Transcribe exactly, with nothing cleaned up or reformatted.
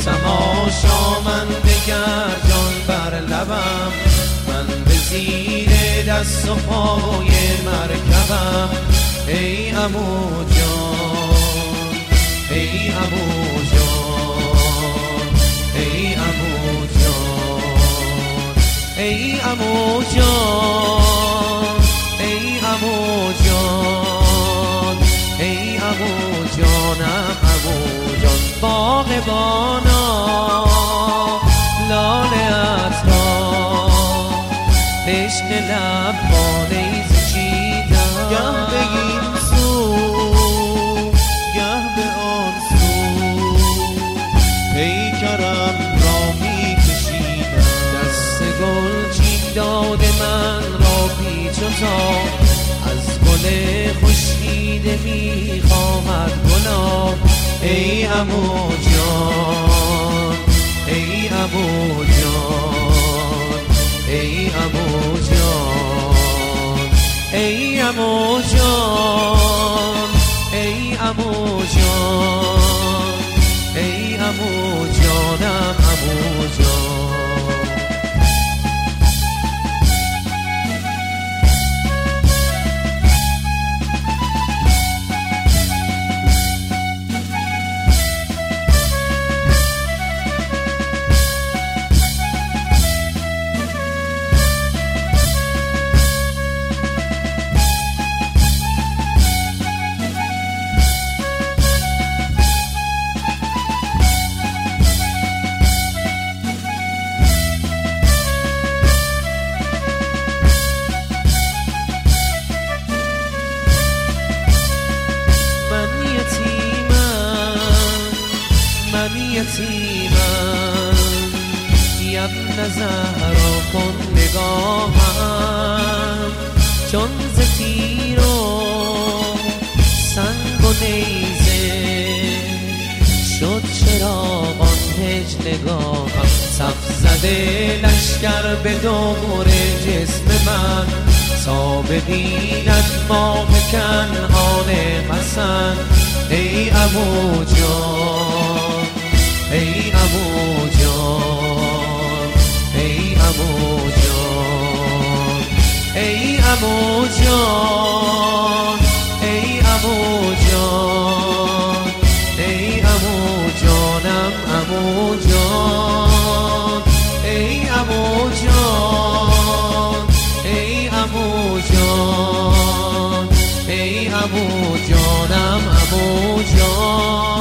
تماشا من دگر جان بر لبم، من به زیر دست و پای مرکبم. ای عمو جان، ای عمو جان، ای عمو جان، ای عمو جان، ای عمو جان، ای عمو جانم عمو جان. باغبانا لاله عطا عشق لب با نیز چیدم، گه به این سو گه به آن سو پیکرم را می کشیدم. دست گل چین داده من را پیچ و تاب، از گل خشکیده می خواهد گلاب. ای عمو جان، ای عمو جان، ای عمو جان، ای عمو جان، ای عمو جان، ای عمو جانم عمو جان. یتیمم یبن زهرا کن نگاهم، چون ز تیر و سنگ و نیزه شد چراغان هج نگاهم. صف زده لشکر به دور جسم من، تا ببیند ماه کنعان حسن. ای عمو جان، ای عمو جان، ای عمو جان، ای عمو جان، ای عمو جان، ای عمو جانم عمو جان، ای عمو جان، ای عمو جان، ای عمو جانم عمو جان.